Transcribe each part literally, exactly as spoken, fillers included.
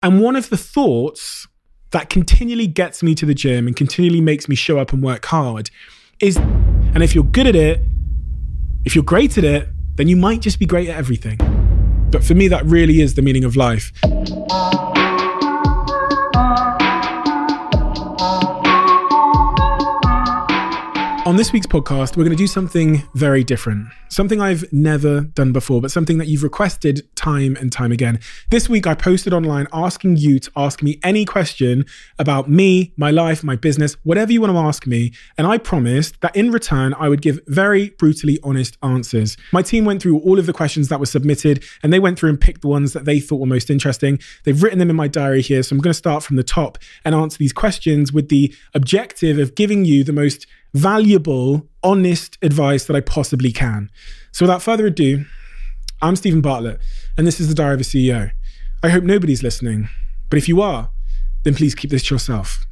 And one of the thoughts that continually gets me to the gym and continually makes me show up and work hard is, and if you're good at it, if you're great at it, then you might just be great at everything. But for me, that really is the meaning of life. On this week's podcast, we're going to do something very different. Something I've never done before, but something that you've requested time and time again. This week, I posted online asking you to ask me any question about me, my life, my business, whatever you want to ask me. And I promised that in return, I would give very brutally honest answers. My team went through all of the questions that were submitted, and they went through and picked the ones that they thought were most interesting. They've written them in my diary here. So I'm going to start from the top and answer these questions with the objective of giving you the most valuable, honest advice that I possibly can. So without further ado, I'm Stephen Bartlett, and this is the Diary of a C E O. I hope nobody's listening, but if you are, then please keep this to yourself.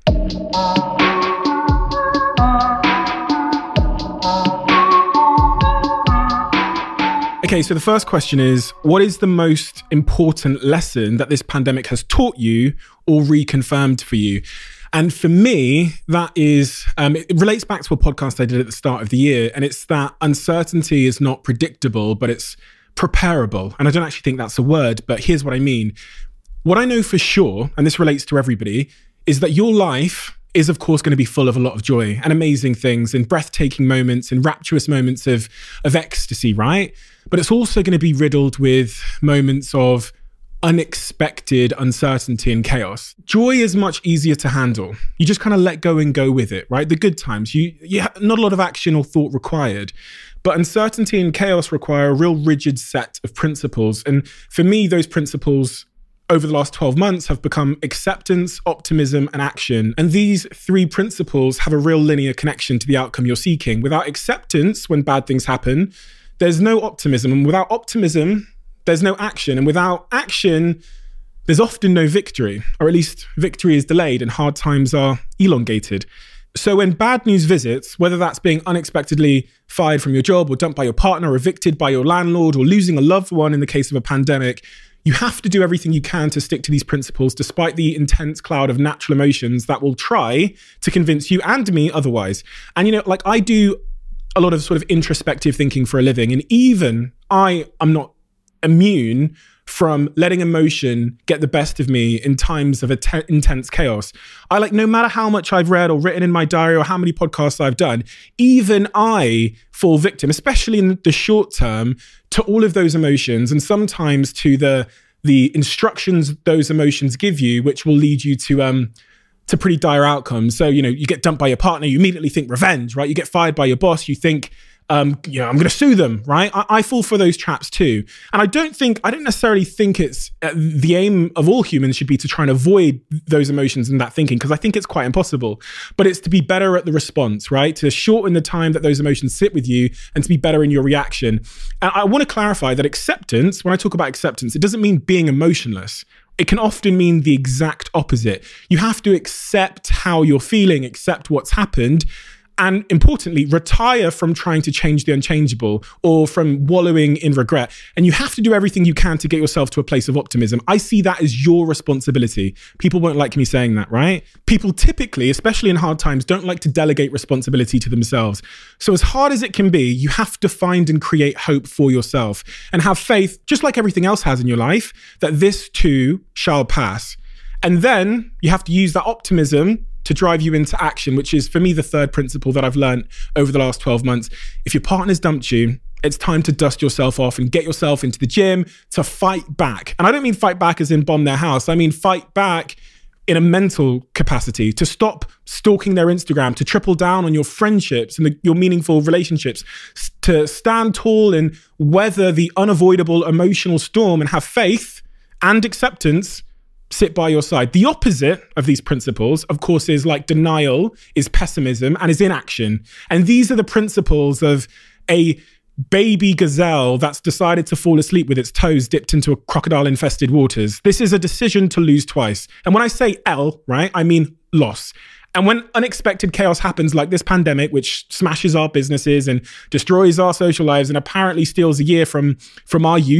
Okay, so the first question is, what is the most important lesson that this pandemic has taught you or reconfirmed for you? And for me, that is, um, it relates back to a podcast I did at the start of the year. And it's that uncertainty is not predictable, but it's preparable. And I don't actually think that's a word, but here's what I mean. What I know for sure, and this relates to everybody, is that your life is of course going to be full of a lot of joy and amazing things and breathtaking moments and rapturous moments of, of ecstasy, right? But it's also going to be riddled with moments of unexpected uncertainty and chaos. Joy is much easier to handle. You just kind of let go and go with it, right? The good times, you, you have not a lot of action or thought required. But uncertainty and chaos require a real rigid set of principles. And for me, those principles over the last twelve months have become acceptance, optimism, and action. And these three principles have a real linear connection to the outcome you're seeking. Without acceptance, when bad things happen, there's no optimism. And without optimism, there's no action. And without action, there's often no victory, or at least victory is delayed and hard times are elongated. So when bad news visits, whether that's being unexpectedly fired from your job or dumped by your partner or evicted by your landlord or losing a loved one in the case of a pandemic, you have to do everything you can to stick to these principles despite the intense cloud of natural emotions that will try to convince you and me otherwise. And you know, like I do a lot of sort of introspective thinking for a living, and even I am not immune from letting emotion get the best of me in times of te- intense chaos. I like, no matter how much I've read or written in my diary or how many podcasts I've done, even I fall victim, especially in the short term, to all of those emotions, and sometimes to the the instructions those emotions give you, which will lead you to um to pretty dire outcomes. So, you know, you get dumped by your partner, you immediately think revenge, right? You get fired by your boss, you think, Um, you know, I'm going to sue them, right? I, I fall for those traps too. And I don't think, I don't necessarily think it's uh, the aim of all humans should be to try and avoid those emotions and that thinking, because I think it's quite impossible. But it's to be better at the response, right? To shorten the time that those emotions sit with you and to be better in your reaction. And I want to clarify that acceptance, when I talk about acceptance, it doesn't mean being emotionless. It can often mean the exact opposite. You have to accept how you're feeling, accept what's happened, and importantly, retire from trying to change the unchangeable or from wallowing in regret. And you have to do everything you can to get yourself to a place of optimism. I see that as your responsibility. People won't like me saying that, right? People typically, especially in hard times, don't like to delegate responsibility to themselves. So as hard as it can be, you have to find and create hope for yourself and have faith, just like everything else has in your life, that this too shall pass. And then you have to use that optimism to drive you into action, which is for me the third principle that I've learned over the last twelve months. If your partner's dumped you, it's time to dust yourself off and get yourself into the gym to fight back. And I don't mean fight back as in bomb their house. I mean fight back in a mental capacity, to stop stalking their Instagram, to triple down on your friendships and the, your meaningful relationships, to stand tall and weather the unavoidable emotional storm and have faith and acceptance sit by your side. The opposite of these principles, of course, is like denial, is pessimism, and is inaction. And these are the principles of a baby gazelle that's decided to fall asleep with its toes dipped into a crocodile-infested waters. This is a decision to lose twice. And when I say L, right, I mean loss. And when unexpected chaos happens like this pandemic, which smashes our businesses and destroys our social lives and apparently steals a year from, from our youth,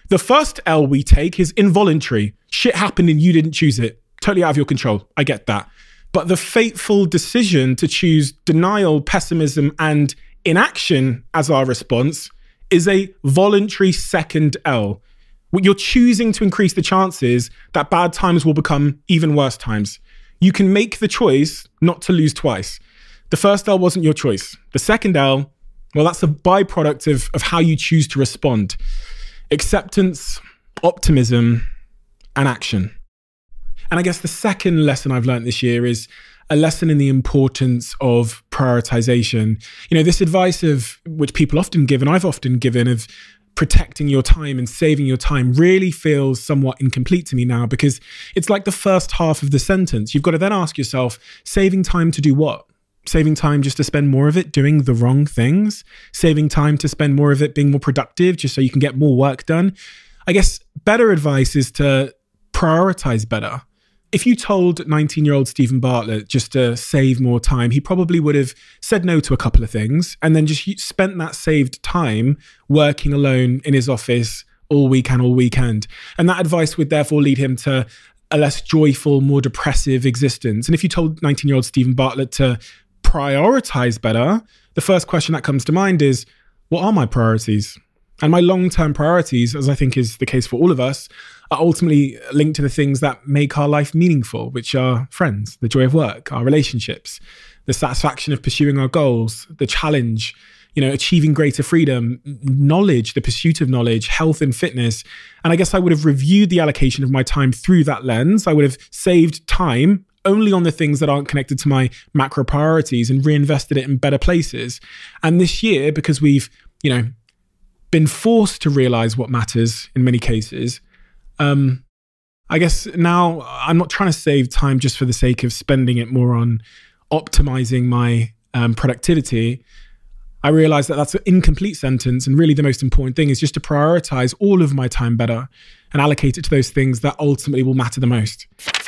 The first L we take is involuntary. Shit happened and you didn't choose it. Totally out of your control. I get that. But the fateful decision to choose denial, pessimism, and inaction as our response is a voluntary second L. You're choosing to increase the chances that bad times will become even worse times. You can make the choice not to lose twice. The first L wasn't your choice. The second L, well, that's a byproduct of, of how you choose to respond. Acceptance, optimism, and action. And I guess the second lesson I've learned this year is a lesson in the importance of prioritization. You know, this advice of which people often give, and I've often given, of protecting your time and saving your time really feels somewhat incomplete to me now, because it's like the first half of the sentence. You've got to then ask yourself, saving time to do what? Saving time just to spend more of it doing the wrong things? Saving time to spend more of it being more productive just so you can get more work done? I guess better advice is to prioritize better. If you told nineteen-year-old Stephen Bartlett just to save more time, he probably would have said no to a couple of things and then just spent that saved time working alone in his office all weekend, all weekend. And that advice would therefore lead him to a less joyful, more depressive existence. And if you told nineteen-year-old Stephen Bartlett to prioritize better, the first question that comes to mind is, what are my priorities? And my long-term priorities, as I think is the case for all of us, are ultimately linked to the things that make our life meaningful, which are friends, the joy of work, our relationships, the satisfaction of pursuing our goals, the challenge, you know, achieving greater freedom, knowledge, the pursuit of knowledge, health and fitness. And I guess I would have reviewed the allocation of my time through that lens. I would have saved time only on the things that aren't connected to my macro priorities and reinvested it in better places. And this year, because we've, you know, been forced to realize what matters in many cases, um, I guess now I'm not trying to save time just for the sake of spending it more on optimizing my um, productivity. I realize that that's an incomplete sentence, and really the most important thing is just to prioritize all of my time better and allocate it to those things that ultimately will matter the most.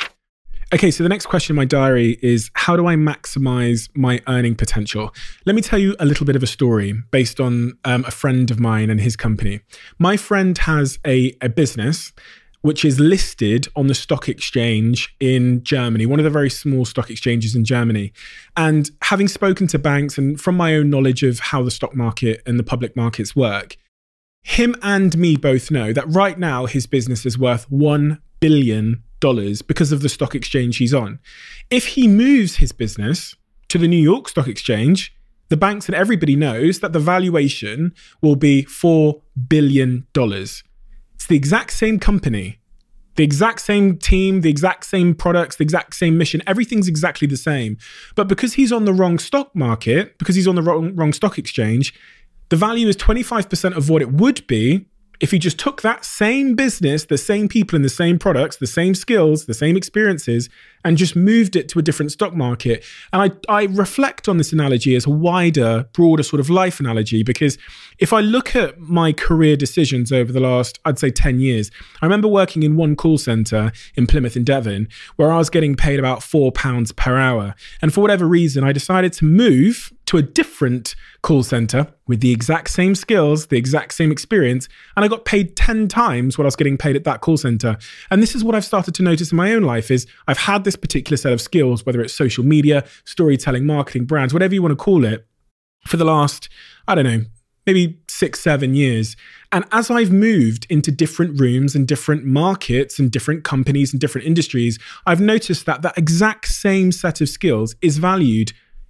Okay, so the next question in my diary is, how do I maximize my earning potential? Let me tell you a little bit of a story based on um, a friend of mine and his company. My friend has a, a business which is listed on the stock exchange in Germany, one of the very small stock exchanges in Germany. And having spoken to banks and from my own knowledge of how the stock market and the public markets work, him and me both know that right now his business is worth one billion dollars because of the stock exchange he's on. If he moves his business to the New York Stock Exchange, the banks and everybody knows that the valuation will be four billion dollars. It's the exact same company, the exact same team, the exact same products, the exact same mission. Everything's exactly the same. But because he's on the wrong stock market, because he's on the wrong, wrong stock exchange, the value is twenty-five percent of what it would be if he just took that same business, the same people and the same products, the same skills, the same experiences, and just moved it to a different stock market. And I, I reflect on this analogy as a wider, broader sort of life analogy, because if I look at my career decisions over the last, I'd say ten years, I remember working in one call center in Plymouth in Devon, where I was getting paid about four pounds per hour. And for whatever reason, I decided to move to a different call center with the exact same skills, the exact same experience, and I got paid ten times what I was getting paid at that call center. And this is what I've started to notice in my own life is I've had this particular set of skills, whether it's social media, storytelling, marketing, brands, whatever you want to call it, for the last, I don't know, maybe six, seven years. And as I've moved into different rooms and different markets and different companies and different industries, I've noticed that that exact same set of skills is valued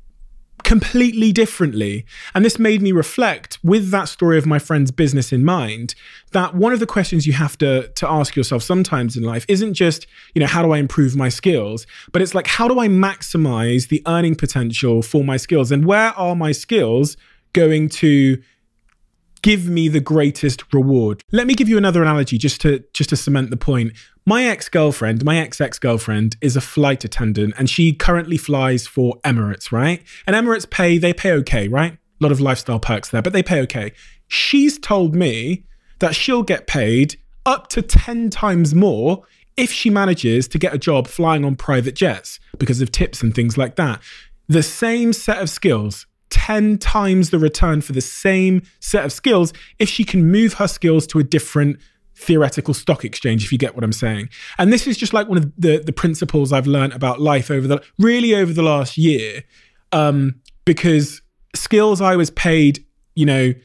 completely differently. And this made me reflect, with that story of my friend's business in mind, that one of the questions you have to, to ask yourself sometimes in life isn't just, you know, how do I improve my skills? But it's like, how do I maximize the earning potential for my skills? And where are my skills going to give me the greatest reward? Let me give you another analogy just to just to cement the point. My ex-girlfriend, my ex-ex-girlfriend is a flight attendant, and she currently flies for Emirates, right? And Emirates pay, they pay okay, right? A lot of lifestyle perks there, but they pay okay. She's told me that she'll get paid up to ten times more if she manages to get a job flying on private jets because of tips and things like that. The same set of skills, ten times the return for the same set of skills if she can move her skills to a different theoretical stock exchange, if you get what I'm saying. And this is just like one of the, the principles I've learned about life over the, really over the last year, um, because skills I was paid, you know,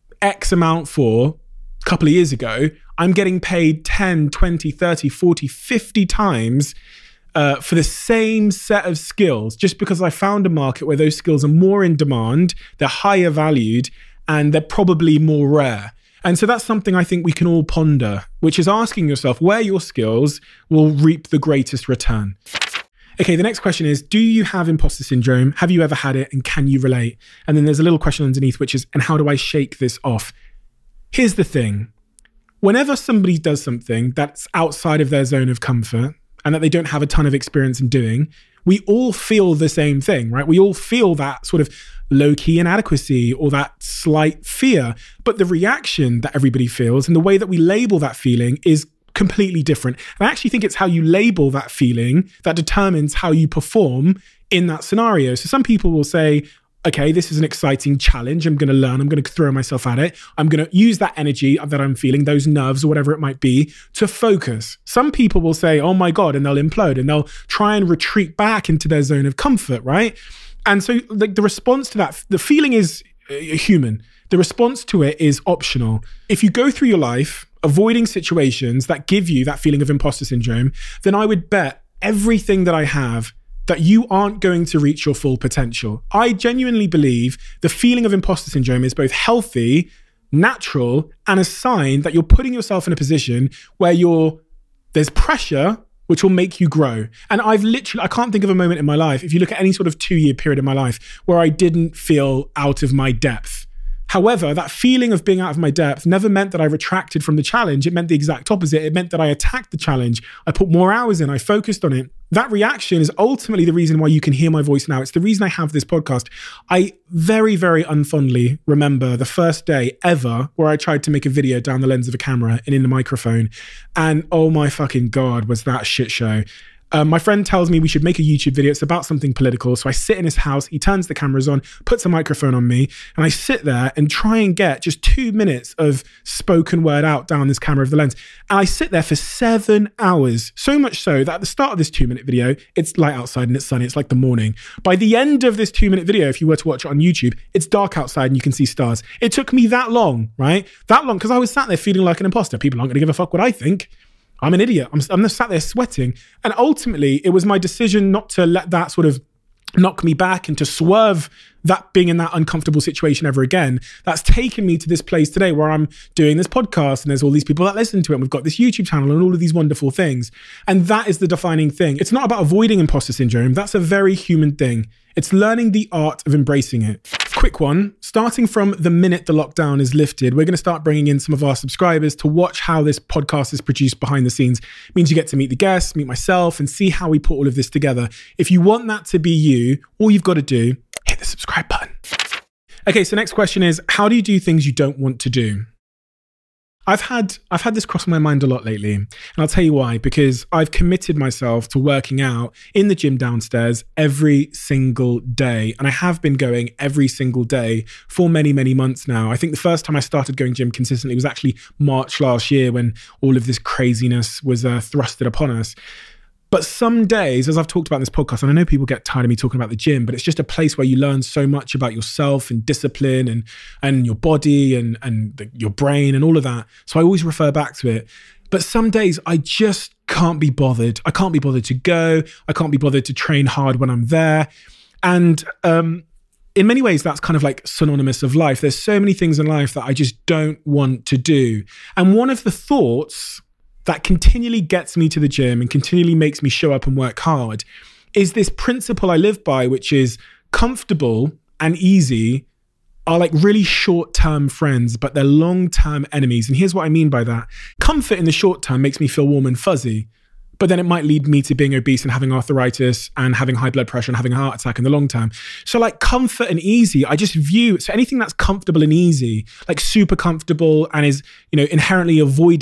X amount for a couple of years ago, I'm getting paid ten, twenty, thirty, forty, fifty times uh, for the same set of skills, just because I found a market where those skills are more in demand, they're higher valued, and they're probably more rare. And so that's something I think we can all ponder, which is asking yourself where your skills will reap the greatest return. Okay, the next question is, do you have imposter syndrome? Have you ever had it? And can you relate? And then there's a little question underneath, which is, and how do I shake this off? Here's the thing. Whenever somebody does something that's outside of their zone of comfort and that they don't have a ton of experience in doing, we all feel the same thing, right? We all feel that sort of low-key inadequacy or that slight fear. But the reaction that everybody feels and the way that we label that feeling is completely different. And I actually think it's how you label that feeling that determines how you perform in that scenario. So some people will say, okay, this is an exciting challenge. I'm going to learn. I'm going to throw myself at it. I'm going to use that energy that I'm feeling, those nerves or whatever it might be, to focus. Some people will say, oh my God, and they'll implode and they'll try and retreat back into their zone of comfort, right? And so like the response to that, the feeling is uh, human. The response to it is optional. If you go through your life avoiding situations that give you that feeling of imposter syndrome, then I would bet everything that I have that you aren't going to reach your full potential. I genuinely believe the feeling of imposter syndrome is both healthy, natural, and a sign that you're putting yourself in a position where you're there's pressure which will make you grow. And I've literally, I can't think of a moment in my life, if you look at any sort of two-year period in my life, where I didn't feel out of my depth. However, that feeling of being out of my depth never meant that I retracted from the challenge. It meant the exact opposite. It meant that I attacked the challenge. I put more hours in. I focused on it. That reaction is ultimately the reason why you can hear my voice now. It's the reason I have this podcast. I very, very unfondly remember the first day ever where I tried to make a video down the lens of a camera and in the microphone. And oh my fucking God, was that a shit show. Um, my friend tells me we should make a YouTube video. It's about something political. So I sit in his house, he turns the cameras on, puts a microphone on me, and I sit there and try and get just two minutes of spoken word out down this camera of the lens. And I sit there for seven hours. So much so that at the start of this two minute video, it's light outside and it's sunny. It's like the morning. By the end of this two minute video, if you were to watch it on YouTube, it's dark outside and you can see stars. It took me that long, right? That long, because I was sat there feeling like an imposter. People aren't going to give a fuck what I think. I'm an idiot. I'm, I'm sat there sweating. And ultimately, it was my decision not to let that sort of knock me back and to swerve that being in that uncomfortable situation ever again. That's taken me to this place today where I'm doing this podcast and there's all these people that listen to it. And we've got this YouTube channel and all of these wonderful things. And that is the defining thing. It's not about avoiding imposter syndrome. That's a very human thing. It's learning the art of embracing it. Quick one, starting from the minute the lockdown is lifted, we're going to start bringing in some of our subscribers to watch how this podcast is produced behind the scenes. It means you get to meet the guests, meet myself, and see how we put all of this together. If you want that to be you, all you've got to do, hit the subscribe button. Okay, so next question is, how do you do things you don't want to do? I've had I've had this cross my mind a lot lately, and I'll tell you why. Because I've committed myself to working out in the gym downstairs every single day, and I have been going every single day for many, many months now. I think the first time I started going gym consistently was actually March last year when all of this craziness was uh, thrusted upon us. But some days, as I've talked about in this podcast, and I know people get tired of me talking about the gym, but it's just a place where you learn so much about yourself and discipline and and your body and, and the, your brain and all of that. So I always refer back to it. But some days I just can't be bothered. I can't be bothered to go. I can't be bothered to train hard when I'm there. And um, in many ways, that's kind of like synonymous of life. There's so many things in life that I just don't want to do. And one of the thoughts that continually gets me to the gym and continually makes me show up and work hard is this principle I live by, which is comfortable and easy are like really short-term friends, but they're long-term enemies. And here's what I mean by that. Comfort in the short term makes me feel warm and fuzzy, but then it might lead me to being obese and having arthritis and having high blood pressure and having a heart attack in the long term. So like comfort and easy, I just view, so anything that's comfortable and easy, like super comfortable and is, you know, inherently avoiding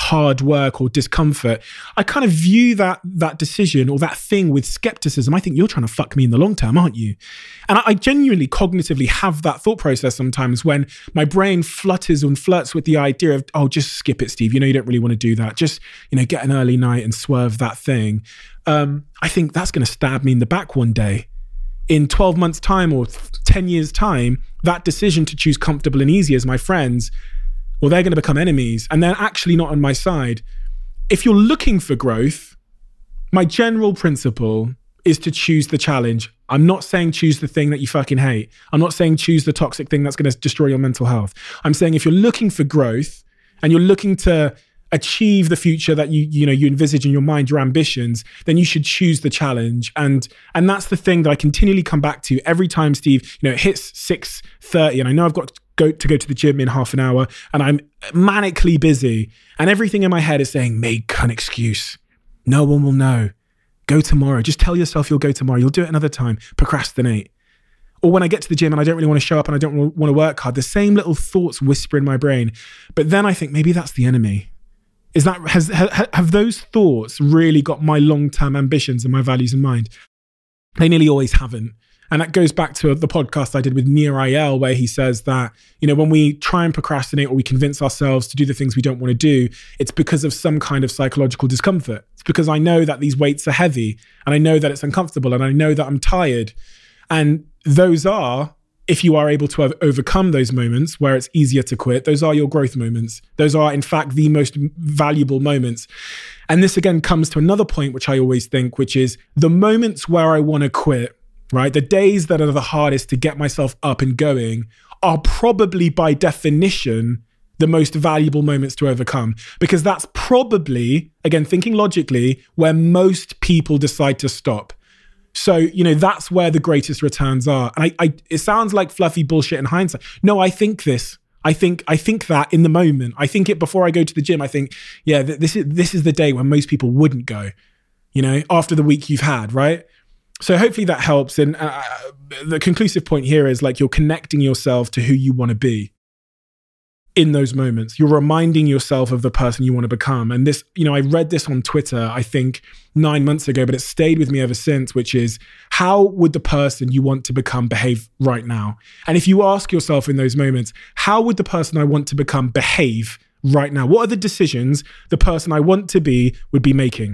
hard work or discomfort, I kind of view that that decision or that thing with skepticism. I think you're trying to fuck me in the long term, aren't you? And I, I genuinely cognitively have that thought process sometimes when my brain flutters and flirts with the idea of, oh, just skip it, Steve. You know, you don't really want to do that. Just, you know, get an early night and swerve that thing. Um, I think that's going to stab me in the back one day. In twelve months time or ten years time, that decision to choose comfortable and easy as my friends, well, they're going to become enemies and they're actually not on my side. If you're looking for growth, my general principle is to choose the challenge. I'm not saying choose the thing that you fucking hate. I'm not saying choose the toxic thing that's going to destroy your mental health. I'm saying if you're looking for growth and you're looking to achieve the future that you you know you envisage in your mind, your ambitions, then you should choose the challenge. And and that's the thing that I continually come back to every time, Steve, you know, it hits six thirty and I know I've got to go to go to the gym in half an hour and I'm manically busy and everything in my head is saying, make an excuse. No one will know. Go tomorrow. Just tell yourself you'll go tomorrow. You'll do it another time. Procrastinate. Or when I get to the gym and I don't really want to show up and I don't want to work hard, the same little thoughts whisper in my brain. But then I think maybe that's the enemy. Is that, has, ha, have those thoughts really got my long-term ambitions and my values in mind? They nearly always haven't. And that goes back to the podcast I did with Nir Ayel, where he says that, you know, when we try and procrastinate or we convince ourselves to do the things we don't want to do, it's because of some kind of psychological discomfort. It's because I know that these weights are heavy and I know that it's uncomfortable and I know that I'm tired. And those are, if you are able to have overcome those moments where it's easier to quit, those are your growth moments. Those are, in fact, the most valuable moments. And this again comes to another point, which I always think, which is the moments where I want to quit, right? The days that are the hardest to get myself up and going are probably by definition the most valuable moments to overcome, because that's probably, again, thinking logically, where most people decide to stop. So, you know, that's where the greatest returns are. And I, I, it sounds like fluffy bullshit in hindsight. No, I think this. I think I think that in the moment. I think it before I go to the gym. I think, yeah, th- this is this is the day when most people wouldn't go, you know, after the week you've had, right? So hopefully that helps. And uh, the conclusive point here is like you're connecting yourself to who you want to be in those moments. You're reminding yourself of the person you want to become. And this, you know, I read this on Twitter, I think nine months ago, but it's stayed with me ever since, which is how would the person you want to become behave right now? And if you ask yourself in those moments, how would the person I want to become behave right now? What are the decisions the person I want to be would be making?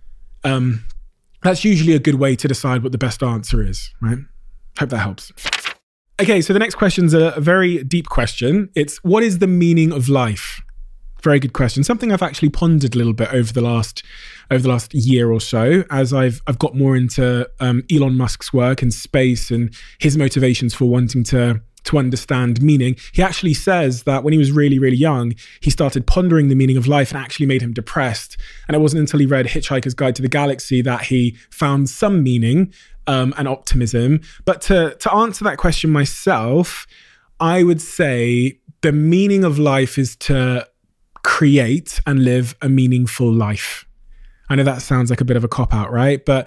Um, that's usually a good way to decide what the best answer is, right? Hope that helps. Okay, so the next question's a, a very deep question. It's, what is the meaning of life? Very good question. Something I've actually pondered a little bit over the last over the last year or so, as I've I've got more into um, Elon Musk's work and space and his motivations for wanting to to understand meaning. He actually says that when he was really, really young, he started pondering the meaning of life and actually made him depressed. And it wasn't until he read Hitchhiker's Guide to the Galaxy that he found some meaning um, and optimism. But to, to answer that question myself, I would say the meaning of life is to create and live a meaningful life. I know that sounds like a bit of a cop-out, right? But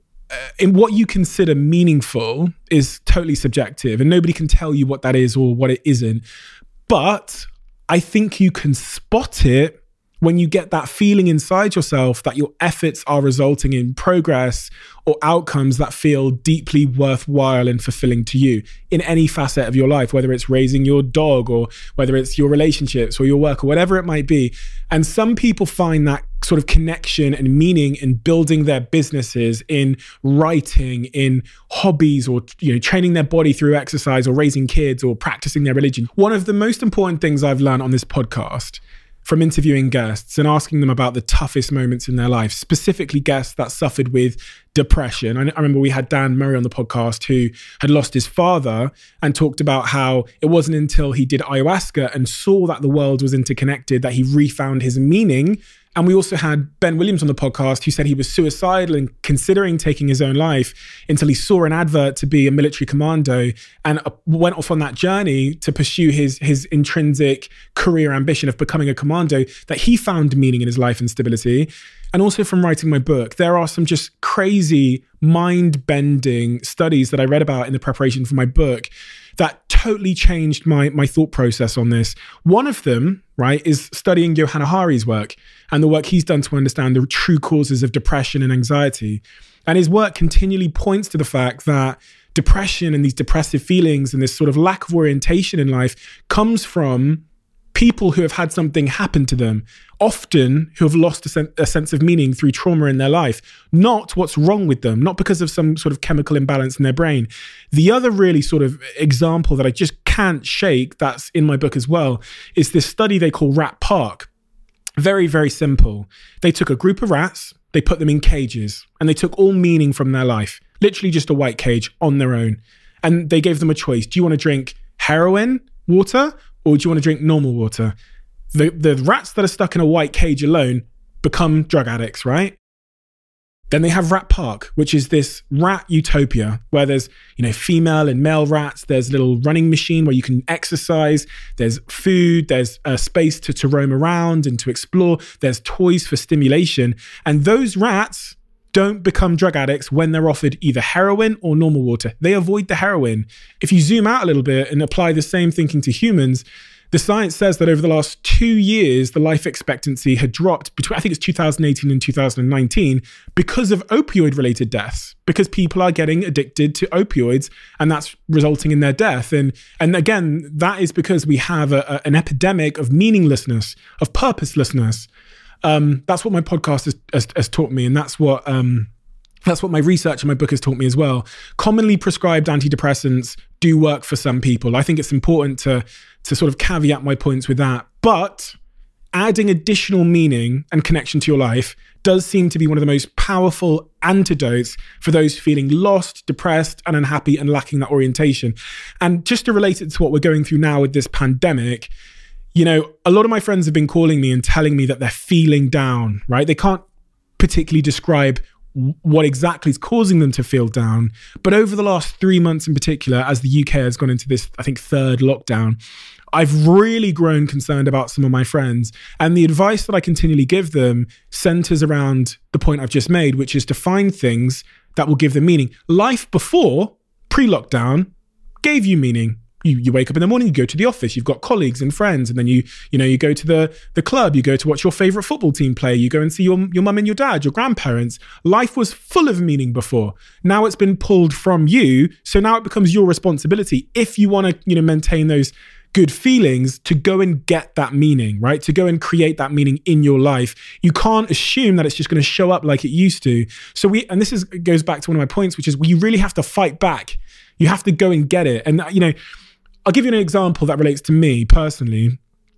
in what you consider meaningful is totally subjective and nobody can tell you what that is or what it isn't. But I think you can spot it when you get that feeling inside yourself that your efforts are resulting in progress or outcomes that feel deeply worthwhile and fulfilling to you in any facet of your life, whether it's raising your dog or whether it's your relationships or your work or whatever it might be. And some people find that sort of connection and meaning in building their businesses, in writing, in hobbies, or, you know, training their body through exercise or raising kids or practicing their religion. One of the most important things I've learned on this podcast from interviewing guests and asking them about the toughest moments in their life, specifically guests that suffered with depression. I, I remember we had Dan Murray on the podcast who had lost his father and talked about how it wasn't until he did ayahuasca and saw that the world was interconnected that he refound his meaning. And we also had Ben Williams on the podcast who said he was suicidal and considering taking his own life until he saw an advert to be a military commando and went off on that journey to pursue his, his intrinsic career ambition of becoming a commando, that he found meaning in his life and stability. And also from writing my book, there are some just crazy mind-bending studies that I read about in the preparation for my book that totally changed my, my thought process on this. One of them, right, is studying Johann Hari's work and the work he's done to understand the true causes of depression and anxiety. And his work continually points to the fact that depression and these depressive feelings and this sort of lack of orientation in life comes from people who have had something happen to them, often who have lost a, sen- a sense of meaning through trauma in their life, not what's wrong with them, not because of some sort of chemical imbalance in their brain. The other really sort of example that I just can't shake, that's in my book as well, is this study they call Rat Park. Very, very simple. They took a group of rats, they put them in cages, and they took all meaning from their life, literally just a white cage on their own. And they gave them a choice. Do you want to drink heroin water or do you want to drink normal water? The, the rats that are stuck in a white cage alone become drug addicts, right? Then they have Rat Park, which is this rat utopia where there's, you know, female and male rats. There's a little running machine where you can exercise. There's food. There's a space to, to roam around and to explore. There's toys for stimulation. And those rats don't become drug addicts when they're offered either heroin or normal water. They avoid the heroin. If you zoom out a little bit and apply the same thinking to humans, the science says that over the last two years, the life expectancy had dropped between, I think it's two thousand eighteen and two thousand nineteen, because of opioid-related deaths, because people are getting addicted to opioids and that's resulting in their death. And, and again, that is because we have a, a, an epidemic of meaninglessness, of purposelessness. Um, that's what my podcast has, has, has taught me. And that's what, um, that's what my research and my book has taught me as well. Commonly prescribed antidepressants do work for some people. I think it's important to, to sort of caveat my points with that. But adding additional meaning and connection to your life does seem to be one of the most powerful antidotes for those feeling lost, depressed, and unhappy and lacking that orientation. And just to relate it to what we're going through now with this pandemic, you know, a lot of my friends have been calling me and telling me that they're feeling down, right? They can't particularly describe what exactly is causing them to feel down. But over the last three months in particular, as the U K has gone into this, I think, third lockdown, I've really grown concerned about some of my friends. And the advice that I continually give them centers around the point I've just made, which is to find things that will give them meaning. Life before, pre-lockdown, gave you meaning. You, you wake up in the morning, you go to the office, you've got colleagues and friends, and then you you know you go to the the club, you go to watch your favorite football team play, you go and see your your mum and your dad, your grandparents. Life was full of meaning before. Now it's been pulled from you, so now it becomes your responsibility, if you want to you know maintain those good feelings, to go and get that meaning, right? To go and create that meaning in your life. You can't assume that it's just going to show up like it used to. So we, and this is goes back to one of my points, which is you really have to fight back. You have to go and get it. And you know. I'll give you an example that relates to me personally.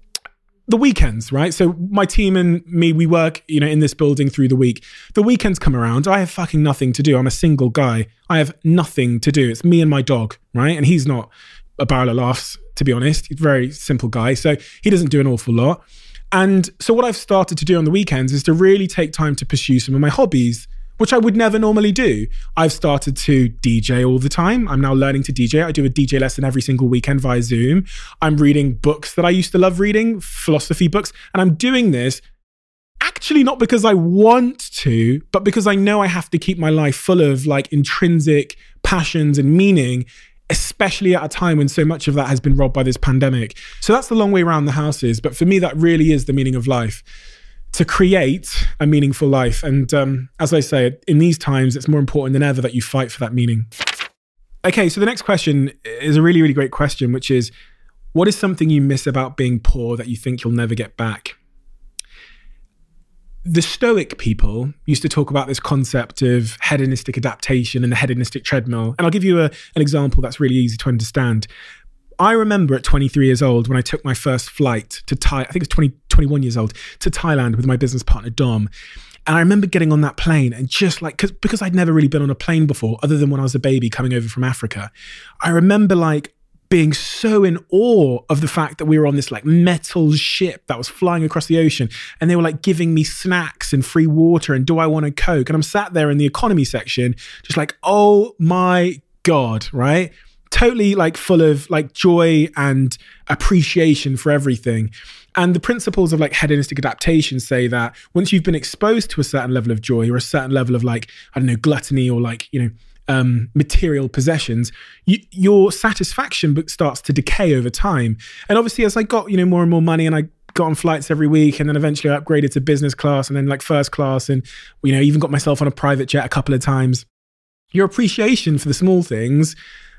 The weekends, right? So my team and me, we work, you know, in this building through the week. The weekends come around. I have fucking nothing to do. I'm a single guy. I have nothing to do. It's me and my dog, right? And he's not a barrel of laughs, to be honest. He's a very simple guy. So he doesn't do an awful lot. And so what I've started to do on the weekends is to really take time to pursue some of my hobbies, which I would never normally do. I've started to D J all the time. I'm now learning to D J. I do a D J lesson every single weekend via Zoom. I'm reading books that I used to love reading, philosophy books. And I'm doing this actually not because I want to, but because I know I have to keep my life full of like intrinsic passions and meaning, especially at a time when so much of that has been robbed by this pandemic. So that's the long way around the houses. But for me, that really is the meaning of life. To create a meaningful life. And um, as I say, in these times, it's more important than ever that you fight for that meaning. Okay, so the next question is a really, really great question, which is, what is something you miss about being poor that you think you'll never get back? The Stoic people used to talk about this concept of hedonistic adaptation and the hedonistic treadmill. And I'll give you a, an example that's really easy to understand. I remember at twenty-three years old when I took my first flight to Thai, I think it was twenty, twenty-one years old, to Thailand with my business partner, Dom. And I remember getting on that plane and just like, cause, because I'd never really been on a plane before, other than when I was a baby coming over from Africa. I remember like being so in awe of the fact that we were on this like metal ship that was flying across the ocean. And they were like giving me snacks and free water and do I want a Coke? And I'm sat there in the economy section, just like, oh my God, right? Totally like full of like joy and appreciation for everything. And the principles of like hedonistic adaptation say that once you've been exposed to a certain level of joy or a certain level of like, I don't know, gluttony or like, you know, um, material possessions, you, your satisfaction starts to decay over time. And obviously, as I got, you know, more and more money, and I got on flights every week, and then eventually I upgraded to business class, and then like first class, and, you know, even got myself on a private jet a couple of times, your appreciation for the small things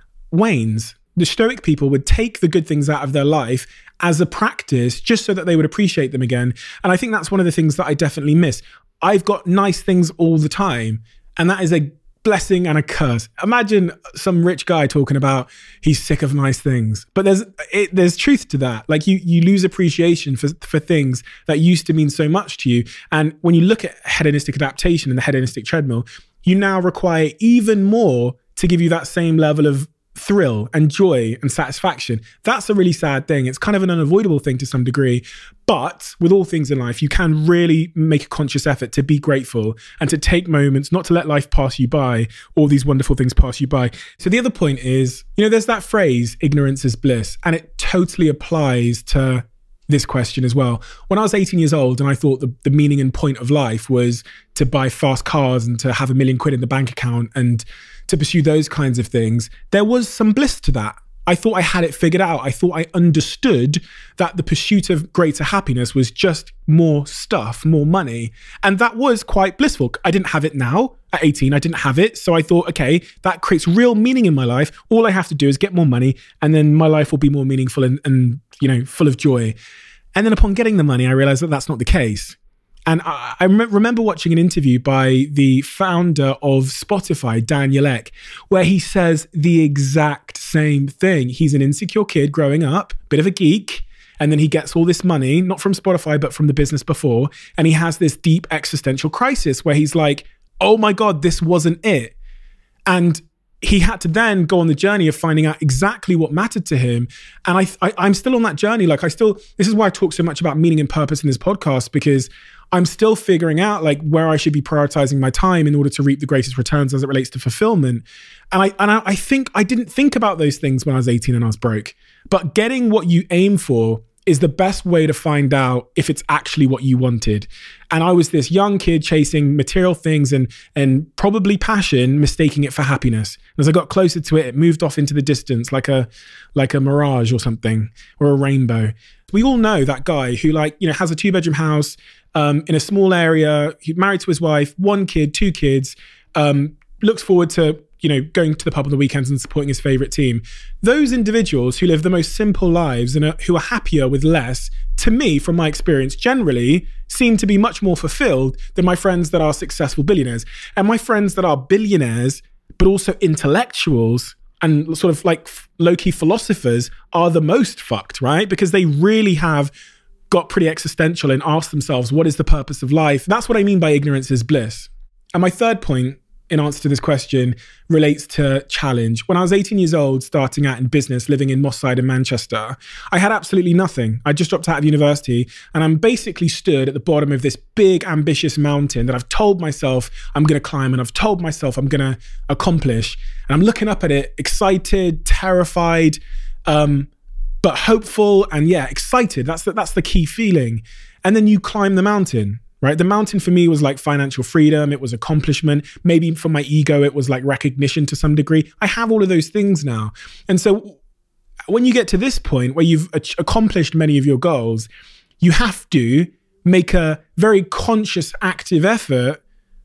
wanes. The Stoic people would take the good things out of their life as a practice just so that they would appreciate them again. And I think that's one of the things that I definitely miss. I've got nice things all the time, and that is a blessing and a curse. Imagine some rich guy talking about he's sick of nice things, but there's it, there's truth to that. Like you you lose appreciation for for things that used to mean so much to you. And when you look at hedonistic adaptation and the hedonistic treadmill, you now require even more to give you that same level of thrill and joy and satisfaction. That's a really sad thing. It's kind of an unavoidable thing to some degree, but with all things in life, you can really make a conscious effort to be grateful and to take moments, not to let life pass you by, all these wonderful things pass you by. So the other point is, you know, there's that phrase, ignorance is bliss, and it totally applies to this question as well. When I was eighteen years old and I thought the, the meaning and point of life was to buy fast cars and to have a million quid in the bank account and to pursue those kinds of things, there was some bliss to that. I thought I had it figured out. I thought I understood that the pursuit of greater happiness was just more stuff, more money. And that was quite blissful. I didn't have it now. At eighteen, I didn't have it. So I thought, okay, that creates real meaning in my life. All I have to do is get more money, and then my life will be more meaningful and, and you know, full of joy. And then upon getting the money, I realized that that's not the case. And I, I rem- remember watching an interview by the founder of Spotify, Daniel Ek, where he says the exact same thing. He's an insecure kid growing up, bit of a geek, and then he gets all this money, not from Spotify, but from the business before. And he has this deep existential crisis where he's like, oh my God, this wasn't it. And he had to then go on the journey of finding out exactly what mattered to him. And I, I, I'm still on that journey. Like I still, this is why I talk so much about meaning and purpose in this podcast, because I'm still figuring out like where I should be prioritizing my time in order to reap the greatest returns as it relates to fulfillment. And I, and I, I think I didn't think about those things when I was eighteen and I was broke, but getting what you aim for is the best way to find out if it's actually what you wanted. And I was this young kid chasing material things and and probably passion, mistaking it for happiness. As I got closer to it, it moved off into the distance like a like a mirage or something, or a rainbow. We all know that guy who like, you know, has a two bedroom house um, in a small area, he's married to his wife, one kid, two kids, um, looks forward to, you know, going to the pub on the weekends and supporting his favorite team. Those individuals who live the most simple lives and are, who are happier with less, to me, from my experience, generally seem to be much more fulfilled than my friends that are successful billionaires. And my friends that are billionaires, but also intellectuals and sort of like low-key philosophers are the most fucked, right? Because they really have got pretty existential and asked themselves, what is the purpose of life? That's what I mean by ignorance is bliss. And my third point in answer to this question relates to challenge. When I was eighteen years old, starting out in business, living in Moss Side in Manchester, I had absolutely nothing. I just dropped out of university and I'm basically stood at the bottom of this big, ambitious mountain that I've told myself I'm going to climb and I've told myself I'm going to accomplish. And I'm looking up at it, excited, terrified, um, but hopeful and yeah, excited. That's the, that's the key feeling. And then you climb the mountain. Right? The mountain for me was like financial freedom. It was accomplishment. Maybe for my ego, it was like recognition to some degree. I have all of those things now. And so when you get to this point where you've accomplished many of your goals, you have to make a very conscious, active effort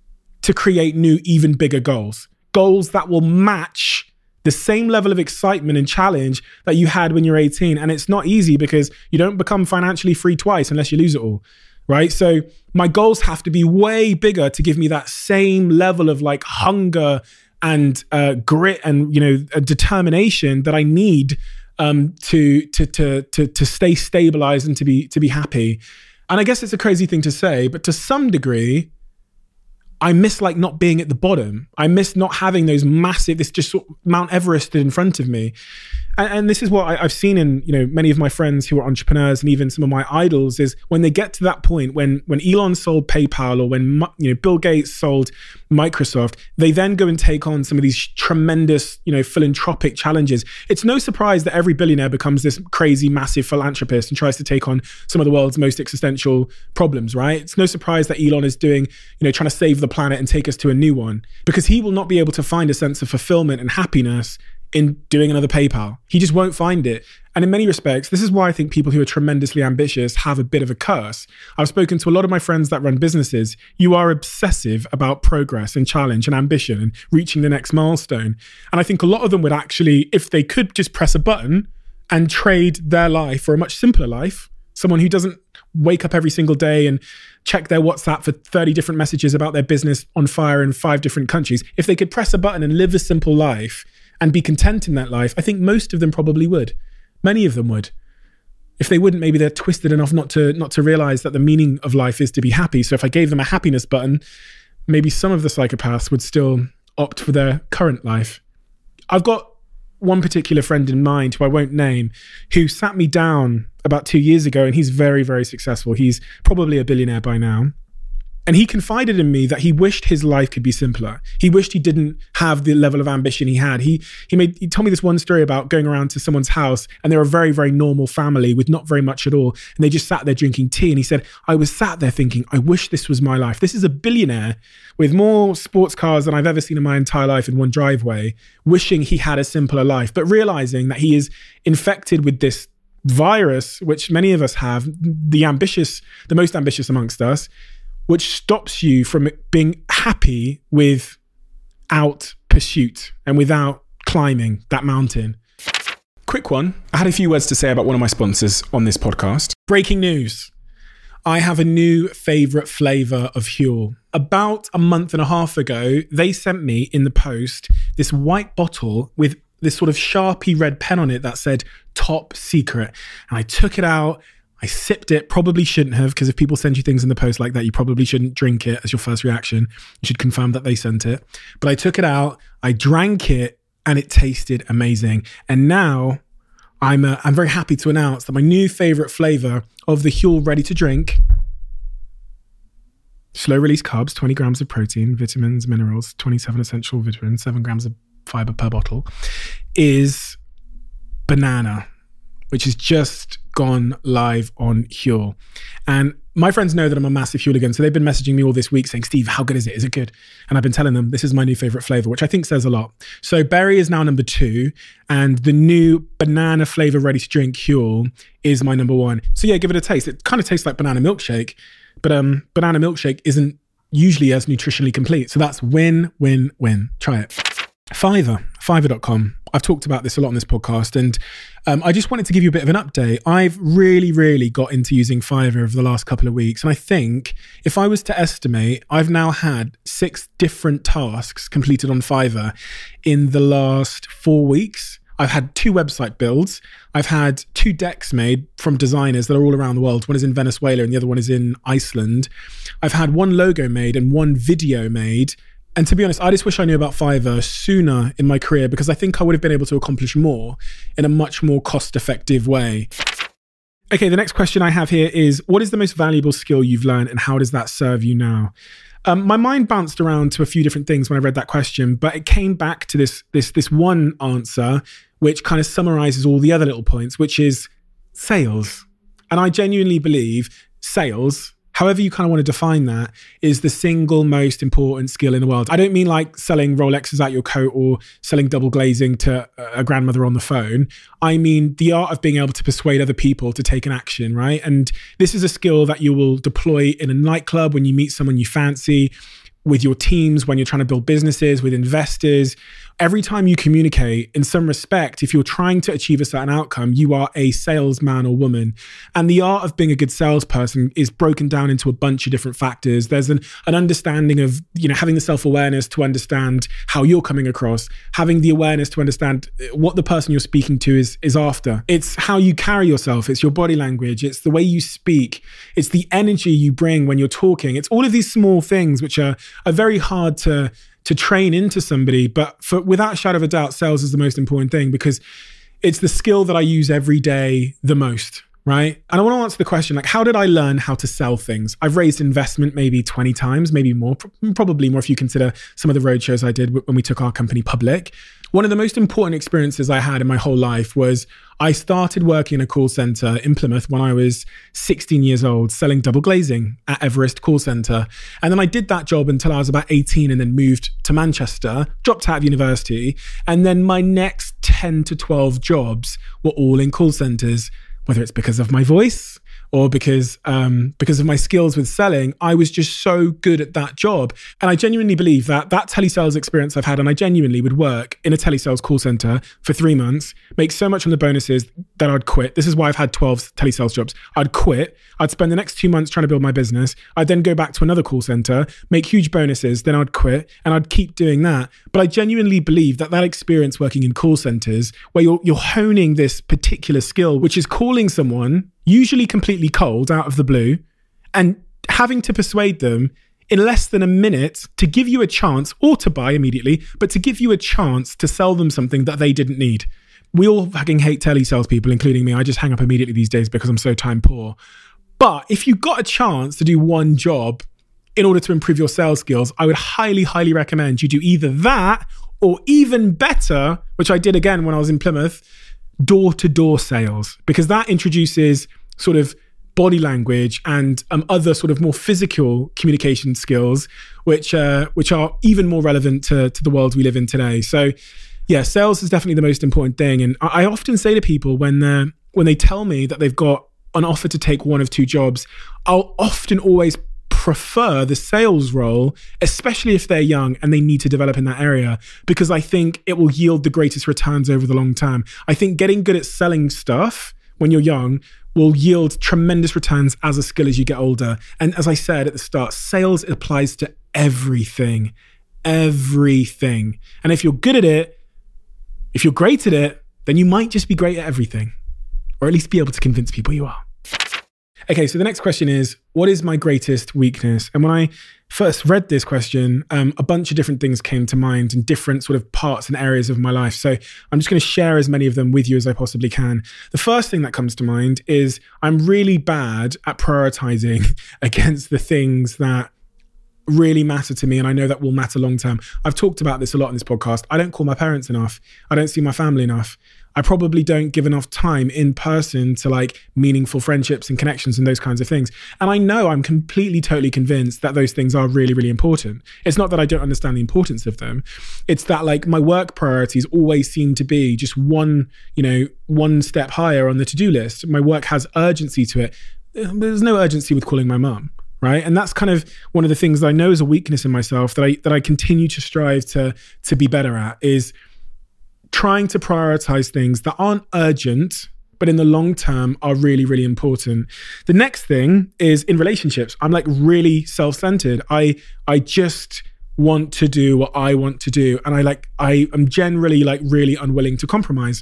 to create new, even bigger goals. Goals that will match the same level of excitement and challenge that you had when you're eighteen. And it's not easy because you don't become financially free twice unless you lose it all. Right? So my goals have to be way bigger to give me that same level of like hunger and uh, grit and, you know, a determination that I need um, to, to, to, to, to stay stabilized and to be, to be happy. And I guess it's a crazy thing to say, but to some degree, I miss like not being at the bottom. I miss not having those massive, this just sort of Mount Everest in front of me. And, and this is what I, I've seen in, you know, many of my friends who are entrepreneurs and even some of my idols is when they get to that point, when when Elon sold PayPal or when, you know, Bill Gates sold Microsoft, they then go and take on some of these tremendous, you know, philanthropic challenges. It's no surprise that every billionaire becomes this crazy, massive philanthropist and tries to take on some of the world's most existential problems, right? It's no surprise that Elon is doing, you know, trying to save the planet and take us to a new one, because he will not be able to find a sense of fulfillment and happiness in doing another PayPal. He just won't find it. And in many respects, this is why I think people who are tremendously ambitious have a bit of a curse. I've spoken to a lot of my friends that run businesses. You are obsessive about progress and challenge and ambition and reaching the next milestone. And I think a lot of them would actually, if they could just press a button and trade their life for a much simpler life, someone who doesn't wake up every single day and check their WhatsApp for thirty different messages about their business on fire in five different countries. If they could press a button and live a simple life and be content in that life, I think most of them probably would. Many of them would. If they wouldn't, maybe they're twisted enough not to not to realize that the meaning of life is to be happy. So if I gave them a happiness button, maybe some of the psychopaths would still opt for their current life. I've got one particular friend in mind who I won't name, who sat me down about two years ago, and he's very, very successful. He's probably a billionaire by now. And he confided in me that he wished his life could be simpler. He wished he didn't have the level of ambition he had. He he made he told me this one story about going around to someone's house, and they're a very, very normal family with not very much at all. And they just sat there drinking tea. And he said, I was sat there thinking, I wish this was my life. This is a billionaire with more sports cars than I've ever seen in my entire life in one driveway, wishing he had a simpler life, but realizing that he is infected with this virus, which many of us have, the ambitious, the most ambitious amongst us, which stops you from being happy without pursuit and without climbing that mountain. Quick one. I had a few words to say about one of my sponsors on this podcast. Breaking news. I have a new favorite flavor of Huel. About a month and a half ago, they sent me in the post this white bottle with this sort of Sharpie red pen on it that said top secret. And I took it out. I sipped it, probably shouldn't have, because if people send you things in the post like that, you probably shouldn't drink it as your first reaction. You should confirm that they sent it. But I took it out, I drank it, and it tasted amazing. And now I'm uh, I'm very happy to announce that my new favorite flavor of the Huel ready to drink, slow release carbs, twenty grams of protein, vitamins, minerals, twenty-seven essential vitamins, seven grams of fiber per bottle, is banana, which has just gone live on Huel. And my friends know that I'm a massive Hueligan, so they've been messaging me all this week saying, Steve, how good is it? Is it good? And I've been telling them this is my new favorite flavor, which I think says a lot. So berry is now number two, and the new banana flavor ready to drink Huel is my number one. So yeah, give it a taste. It kind of tastes like banana milkshake, but um, banana milkshake isn't usually as nutritionally complete. So that's win, win, win. Try it. Fiverr, fiverr dot com. I've talked about this a lot on this podcast, and um, I just wanted to give you a bit of an update. I've really, really got into using Fiverr over the last couple of weeks. And I think if I was to estimate, I've now had six different tasks completed on Fiverr in the last four weeks. I've had two website builds. I've had two decks made from designers that are all around the world. One is in Venezuela and the other one is in Iceland. I've had one logo made and one video made. And to be honest, I just wish I knew about Fiverr sooner in my career, because I think I would have been able to accomplish more in a much more cost-effective way. Okay, the next question I have here is, what is the most valuable skill you've learned and how does that serve you now? Um, my mind bounced around to a few different things when I read that question, but it came back to this, this, this one answer, which kind of summarizes all the other little points, which is sales. And I genuinely believe sales, however you kind of want to define that, is the single most important skill in the world. I don't mean like selling Rolexes out your coat or selling double glazing to a grandmother on the phone. I mean the art of being able to persuade other people to take an action, right? And this is a skill that you will deploy in a nightclub when you meet someone you fancy, with your teams, when you're trying to build businesses, with investors. Every time you communicate, in some respect, if you're trying to achieve a certain outcome, you are a salesman or woman. And the art of being a good salesperson is broken down into a bunch of different factors. There's an, an understanding of, you know, having the self-awareness to understand how you're coming across, having the awareness to understand what the person you're speaking to is, is after. It's how you carry yourself. It's your body language. It's the way you speak. It's the energy you bring when you're talking. It's all of these small things which are, are very hard to to train into somebody, but for without a shadow of a doubt, sales is the most important thing, because it's the skill that I use every day the most, right? And I want to answer the question, like, how did I learn how to sell things? I've raised investment maybe twenty times, maybe more, probably more if you consider some of the roadshows I did when we took our company public. One of the most important experiences I had in my whole life was I started working in a call center in Plymouth when I was sixteen years old, selling double glazing at Everest Call Center. And then I did that job until I was about eighteen and then moved to Manchester, dropped out of university. And then my next ten to twelve jobs were all in call centers, whether it's because of my voice or because um, because of my skills with selling. I was just so good at that job. And I genuinely believe that that telesales experience I've had, and I genuinely would work in a telesales call center for three months, make so much on the bonuses that I'd quit. This is why I've had twelve telesales jobs. I'd quit. I'd spend the next two months trying to build my business. I'd then go back to another call center, make huge bonuses, then I'd quit, and I'd keep doing that. But I genuinely believe that that experience working in call centers, where you're, you're honing this particular skill, which is calling someone usually completely cold out of the blue and having to persuade them in less than a minute to give you a chance, or to buy immediately, but to give you a chance to sell them something that they didn't need. We all fucking hate telesales people, including me. I just hang up immediately these days because I'm so time poor. But if you got a chance to do one job in order to improve your sales skills, I would highly, highly recommend you do either that, or even better, which I did again when I was in Plymouth, door-to-door sales, because that introduces sort of body language and um, other sort of more physical communication skills, which uh, which are even more relevant to, to the world we live in today. So yeah, sales is definitely the most important thing. And I, I often say to people when they're, when they tell me that they've got an offer to take one of two jobs, I'll often always prefer the sales role, especially if they're young and they need to develop in that area, because I think it will yield the greatest returns over the long term. I think getting good at selling stuff when you're young will yield tremendous returns as a skill as you get older. And as I said at the start, sales applies to everything, everything. And if you're good at it, if you're great at it, then you might just be great at everything, or at least be able to convince people you are. Okay, so the next question is, what is my greatest weakness? And when I first read this question, um, a bunch of different things came to mind in different sort of parts and areas of my life. So I'm just going to share as many of them with you as I possibly can. The first thing that comes to mind is I'm really bad at prioritizing against the things that really matter to me, and I know that will matter long term. I've talked about this a lot in this podcast. I don't call my parents enough. I don't see my family enough. I probably don't give enough time in person to like meaningful friendships and connections and those kinds of things. And I know I'm completely, totally convinced that those things are really, really important. It's not that I don't understand the importance of them. It's that like my work priorities always seem to be just one, you know, one step higher on the to-do list. My work has urgency to it. There's no urgency with calling my mum. Right. And that's kind of one of the things that I know is a weakness in myself that I that I continue to strive to to be better at, is trying to prioritize things that aren't urgent, but in the long term are really, really important. The next thing is in relationships. I'm like really self-centered. I I just want to do what I want to do. And I like I am generally like really unwilling to compromise.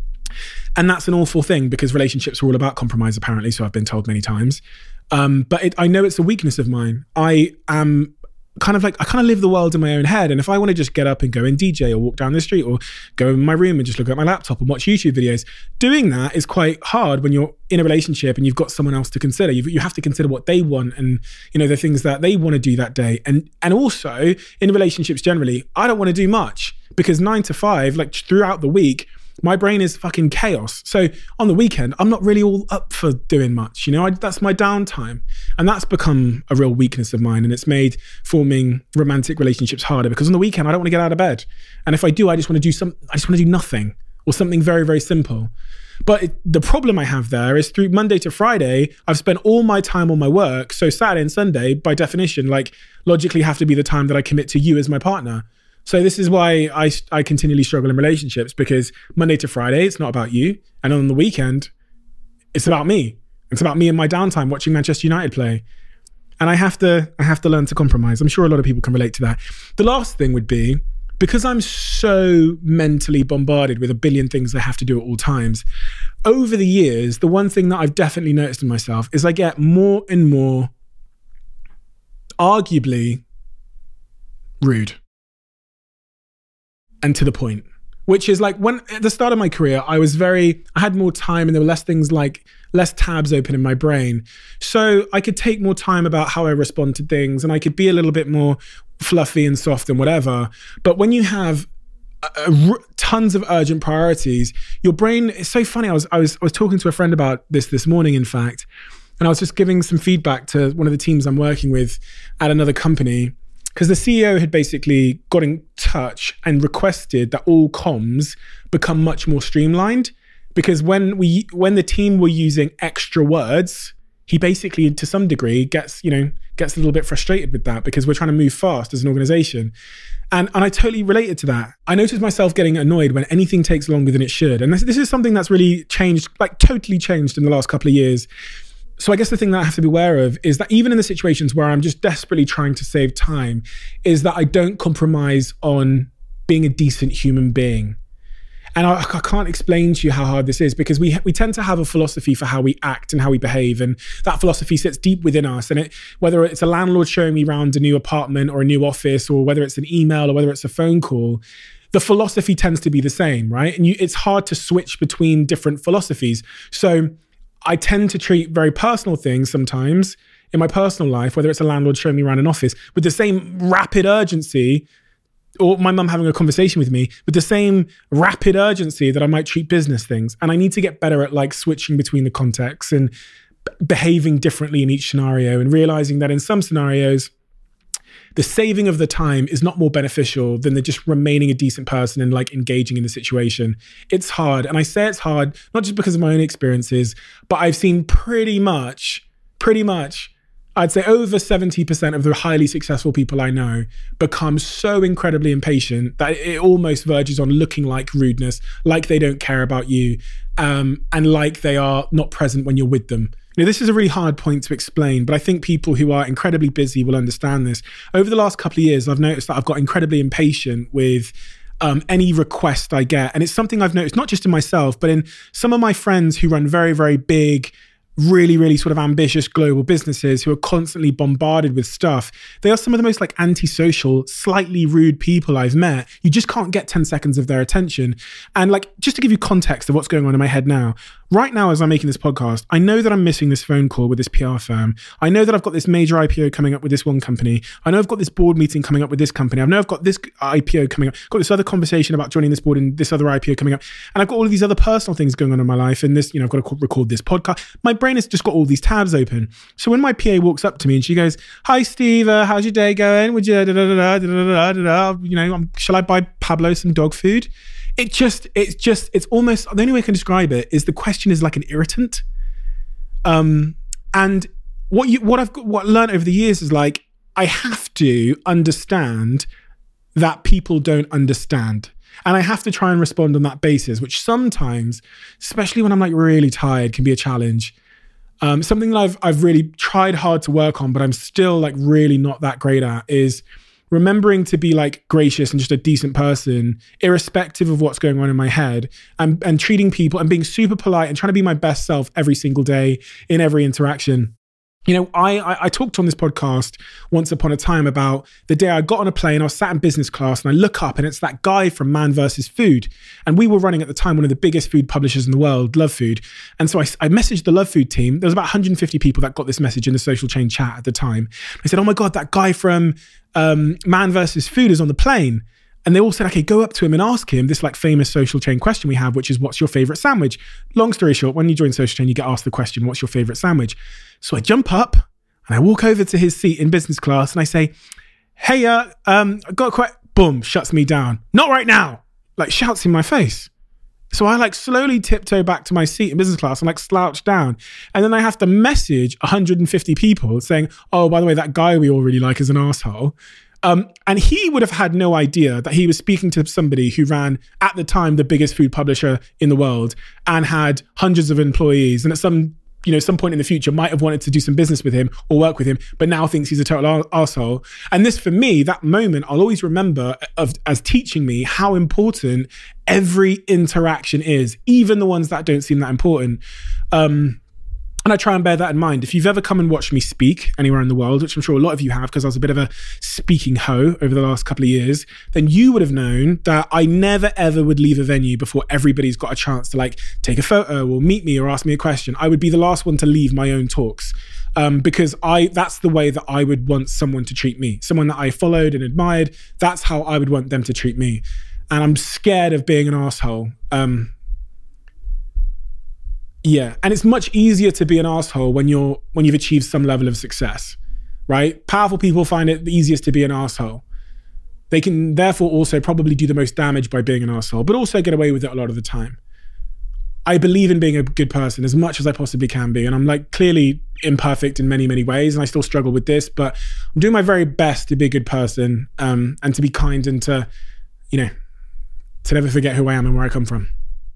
And that's an awful thing because relationships are all about compromise, apparently. So I've been told many times. Um, but it, I know it's a weakness of mine. I am kind of like, I kind of live the world in my own head. And if I want to just get up and go and D J or walk down the street or go in my room and just look at my laptop and watch YouTube videos, doing that is quite hard when you're in a relationship and you've got someone else to consider. You've, you have to consider what they want and, you know, the things that they want to do that day. And, and also in relationships generally, I don't want to do much because nine to five, like throughout the week, my brain is fucking chaos. So on the weekend, I'm not really all up for doing much. You know, I, that's my downtime. And that's become a real weakness of mine. And it's made forming romantic relationships harder because on the weekend, I don't want to get out of bed. And if I do, I just want to do some, I just want to do nothing or something very, very simple. But it, the problem I have there is through Monday to Friday, I've spent all my time on my work. So Saturday and Sunday, by definition, like logically have to be the time that I commit to you as my partner. So this is why I, I continually struggle in relationships, because Monday to Friday, it's not about you. And on the weekend, it's about me. It's about me and my downtime watching Manchester United play. And I have to I have to learn to compromise. I'm sure a lot of people can relate to that. The last thing would be, because I'm so mentally bombarded with a billion things I have to do at all times, over the years, the one thing that I've definitely noticed in myself is I get more and more arguably rude. And to the point, which is like when at the start of my career, I was very, I had more time and there were less things like, less tabs open in my brain. So I could take more time about how I respond to things and I could be a little bit more fluffy and soft and whatever. But when you have uh, r- tons of urgent priorities, your brain, it's so funny. I was, I was, I was talking to a friend about this this morning, in fact, and I was just giving some feedback to one of the teams I'm working with at another company, because the C E O had basically got in touch and requested that all comms become much more streamlined. Because when we, when the team were using extra words, he basically, to some degree, gets, you know, gets a little bit frustrated with that because we're trying to move fast as an organization. And, and I totally related to that. I noticed myself getting annoyed when anything takes longer than it should. And this, this is something that's really changed, like totally changed in the last couple of years. So I guess the thing that I have to be aware of is that even in the situations where I'm just desperately trying to save time, is that I don't compromise on being a decent human being. And I, I can't explain to you how hard this is, because we we tend to have a philosophy for how we act and how we behave. And that philosophy sits deep within us. And it, whether it's a landlord showing me around a new apartment or a new office, or whether it's an email or whether it's a phone call, the philosophy tends to be the same, right? And you, it's hard to switch between different philosophies. So I tend to treat very personal things sometimes in my personal life, whether it's a landlord showing me around an office, with the same rapid urgency, or my mum having a conversation with me with the same rapid urgency that I might treat business things. And I need to get better at like switching between the contexts and b- behaving differently in each scenario, and realizing that in some scenarios, the saving of the time is not more beneficial than the just remaining a decent person and like engaging in the situation. It's hard. And I say it's hard, not just because of my own experiences, but I've seen pretty much, pretty much, I'd say over seventy percent of the highly successful people I know become so incredibly impatient that it almost verges on looking like rudeness, like they don't care about you, um, and like they are not present when you're with them. Now, this is a really hard point to explain, but I think people who are incredibly busy will understand this. Over the last couple of years, I've noticed that I've got incredibly impatient with um, any request I get. And it's something I've noticed not just in myself, but in some of my friends who run very, very big, really, really sort of ambitious global businesses who are constantly bombarded with stuff. They are some of the most like antisocial, slightly rude people I've met. You just can't get ten seconds of their attention. And like, just to give you context of what's going on in my head now, right now, as I'm making this podcast, I know that I'm missing this phone call with this P R firm. I know that I've got this major I P O coming up with this one company. I know I've got this board meeting coming up with this company. I know I've got this I P O coming up, got this other conversation about joining this board and this other I P O coming up. And I've got all of these other personal things going on in my life. And this, you know, I've got to record this podcast. My brain has just got all these tabs open. So when my P A walks up to me and she goes, "Hi, Steve, uh, how's your day going? Would you, da, da, da, da, da, da, da, you know, um, shall I buy Pablo some dog food?" It just, it's just, it's almost, the only way I can describe it is the question is like an irritant. Um, and what you, what I've got, what I learned over the years is like, I have to understand that people don't understand. And I have to try and respond on that basis, which sometimes, especially when I'm like really tired, can be a challenge. Um, something that I've, I've really tried hard to work on, but I'm still like really not that great at, is remembering to be like gracious and just a decent person, irrespective of what's going on in my head, and, and treating people and being super polite and trying to be my best self every single day in every interaction. You know, I, I I talked on this podcast once upon a time about the day I got on a plane, I was sat in business class, and I look up and it's that guy from Man versus. Food. And we were running at the time one of the biggest food publishers in the world, Love Food. And so I, I messaged the Love Food team. There was about one hundred fifty people that got this message in the social chain chat at the time. I said, "Oh my God, that guy from um, Man versus. Food is on the plane." And they all said, "Okay, go up to him and ask him this like famous social chain question we have, which is, what's your favorite sandwich?" Long story short, when you join social chain, you get asked the question, "What's your favorite sandwich?" So I jump up and I walk over to his seat in business class and I say, "Hey, uh, um, I got quite," boom, shuts me down. "Not right now," like shouts in my face. So I like slowly tiptoe back to my seat in business class and like slouch down. And then I have to message one hundred fifty people saying, "Oh, by the way, that guy we all really like is an asshole." Um, and he would have had no idea that he was speaking to somebody who ran, at the time, the biggest food publisher in the world and had hundreds of employees. And at some, you know, some point in the future might have wanted to do some business with him or work with him, but now thinks he's a total arsehole. And this, for me, that moment, I'll always remember of as teaching me how important every interaction is, even the ones that don't seem that important. Um, And And I try and bear that in mind. If you've ever come and watched me speak anywhere in the world, which I'm sure a lot of you have, because I was a bit of a speaking hoe over the last couple of years, then you would have known that I never ever would leave a venue before everybody's got a chance to like take a photo or meet me or ask me a question. I would be the last one to leave my own talks. Um, because I that's the way that I would want someone to treat me. Someone that I followed and admired, that's how I would want them to treat me. And I'm scared of being an asshole. Um, Yeah, and it's much easier to be an asshole when you're when you've achieved some level of success, right? Powerful people find it the easiest to be an asshole. They can therefore also probably do the most damage by being an asshole, but also get away with it a lot of the time. I believe in being a good person as much as I possibly can be, and I'm like clearly imperfect in many, many ways, and I still struggle with this, but I'm doing my very best to be a good person um, and to be kind and to, you know, to never forget who I am and where I come from.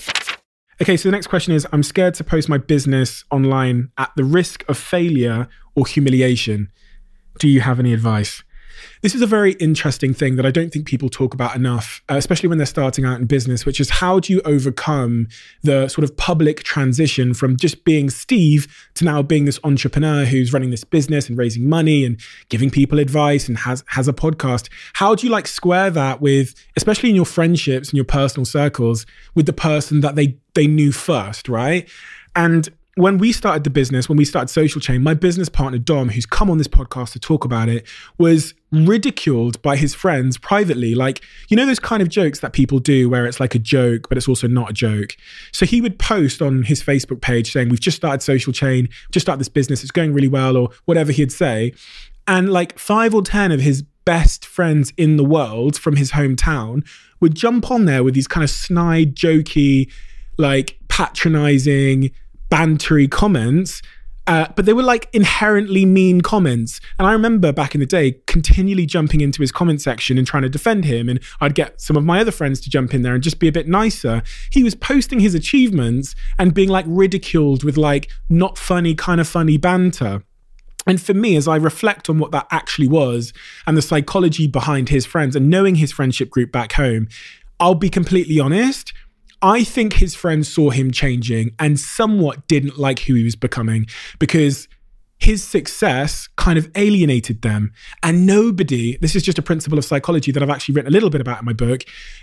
Okay, so the next question is, I'm scared to post my business online at the risk of failure or humiliation. Do you have any advice? This is a very interesting thing that I don't think people talk about enough, uh, especially when they're starting out in business, which is how do you overcome the sort of public transition from just being Steve to now being this entrepreneur who's running this business and raising money and giving people advice and has, has a podcast. How do you like square that with, especially in your friendships and your personal circles, with the person that they, they knew first, right? And when we started the business, when we started Social Chain, my business partner, Dom, who's come on this podcast to talk about it, was ridiculed by his friends privately. Like, you know, those kind of jokes that people do where it's like a joke, but it's also not a joke. So he would post on his Facebook page saying, we've just started Social Chain, just started this business, it's going really well, or whatever he'd say. And like five or ten of his best friends in the world from his hometown would jump on there with these kind of snide, jokey, like patronizing, bantery comments, uh, but they were like inherently mean comments. And I remember back in the day continually jumping into his comment section and trying to defend him, and I'd get some of my other friends to jump in there and just be a bit nicer. He was posting his achievements and being like ridiculed with like not funny, kind of funny banter. And for me, as I reflect on what that actually was and the psychology behind his friends and knowing his friendship group back home, I'll be completely honest, I think his friends saw him changing and somewhat didn't like who he was becoming, because his success kind of alienated them. And nobody, this is just a principle of psychology that I've actually written a little bit about in my book,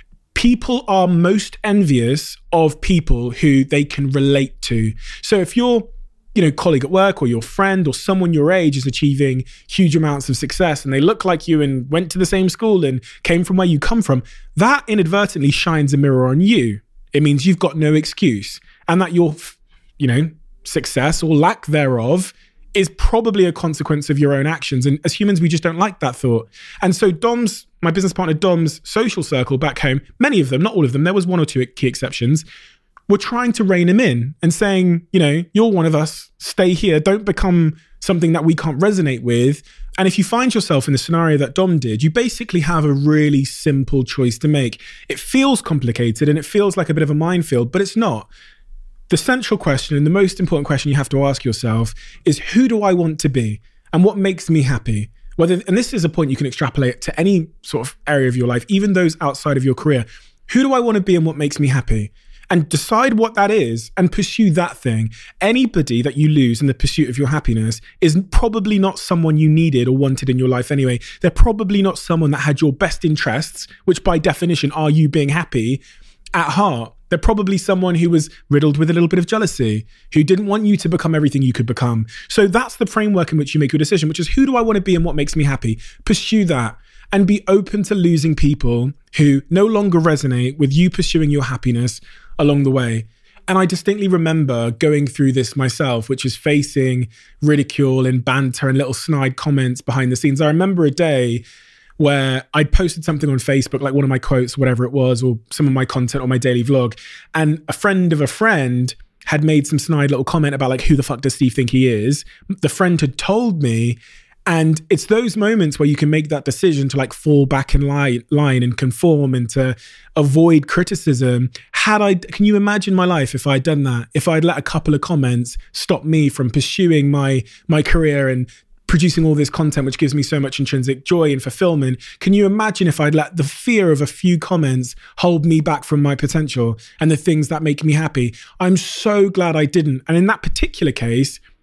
people are most envious of people who they can relate to. So if you're, you know, colleague at work or your friend or someone your age is achieving huge amounts of success and they look like you and went to the same school and came from where you come from, that inadvertently shines a mirror on you. It means you've got no excuse, and that your, you know, success or lack thereof is probably a consequence of your own actions. And as humans, we just don't like that thought. And so Dom's, my business partner Dom's social circle back home, many of them, not all of them, there was one or two key exceptions, were trying to rein him in and saying, you know, you're one of us, stay here, don't become something that we can't resonate with. And if you find yourself in the scenario that Dom did, you basically have a really simple choice to make. It feels complicated and it feels like a bit of a minefield, but it's not. The central question and the most important question you have to ask yourself is, who do I want to be and what makes me happy? Whether, and this is a point you can extrapolate to any sort of area of your life, even those outside of your career. Who do I want to be and what makes me happy? And decide what that is and pursue that thing. Anybody that you lose in the pursuit of your happiness is probably not someone you needed or wanted in your life anyway. They're probably not someone that had your best interests, which by definition are you being happy, at heart. They're probably someone who was riddled with a little bit of jealousy, who didn't want you to become everything you could become. So that's the framework in which you make your decision, which is, who do I want to be and what makes me happy? Pursue that. And be open to losing people who no longer resonate with you pursuing your happiness along the way. And I distinctly remember going through this myself, which is facing ridicule and banter and little snide comments behind the scenes. I remember a day where I'd posted something on Facebook, like one of my quotes, whatever it was, or some of my content on my daily vlog. And a friend of a friend had made some snide little comment about like, who the fuck does Steve think he is? The friend had told me. And it's those moments where you can make that decision to like fall back in line, line and conform and to avoid criticism. Had I, can you imagine my life if I'd done that? If I'd let a couple of comments stop me from pursuing my, my career and producing all this content, which gives me so much intrinsic joy and fulfillment. Can you imagine if I'd let the fear of a few comments hold me back from my potential and the things that make me happy? I'm so glad I didn't. And in that particular case,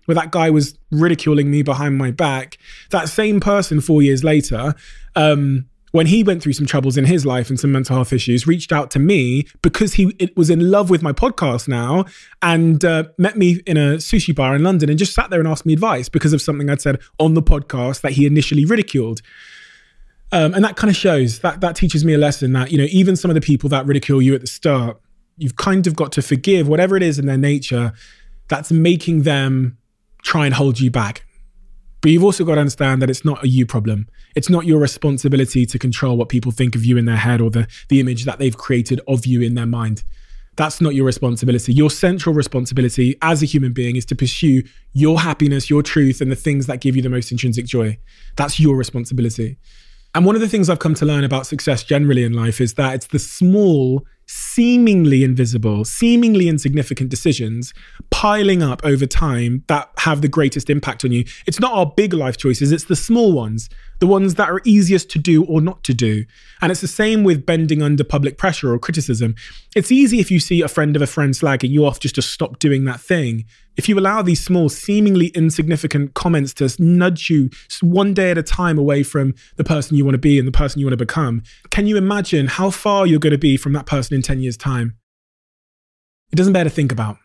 where that guy was ridiculing me behind my back, that same person four years later, um, when he went through some troubles in his life and some mental health issues, reached out to me because he it was in love with my podcast now and uh, met me in a sushi bar in London and just sat there and asked me advice because of something I'd said on the podcast that he initially ridiculed. Um, and that kind of shows, that that teaches me a lesson that, you know, even some of the people that ridicule you at the start, you've kind of got to forgive whatever it is in their nature that's making them try and hold you back. But you've also got to understand that it's not a you problem. It's not your responsibility to control what people think of you in their head or the, the image that they've created of you in their mind. That's not your responsibility. Your central responsibility as a human being is to pursue your happiness, your truth, and the things that give you the most intrinsic joy. That's your responsibility. And one of the things I've come to learn about success generally in life is that it's the small, seemingly invisible, seemingly insignificant decisions piling up over time that have the greatest impact on you. It's not our big life choices, it's the small ones, the ones that are easiest to do or not to do. And it's the same with bending under public pressure or criticism. It's easy if you see a friend of a friend slagging you off just to stop doing that thing. If you allow these small, seemingly insignificant comments to nudge you one day at a time away from the person you want to be and the person you want to become, can you imagine how far you're going to be from that person in ten years' time? It doesn't bear to think about.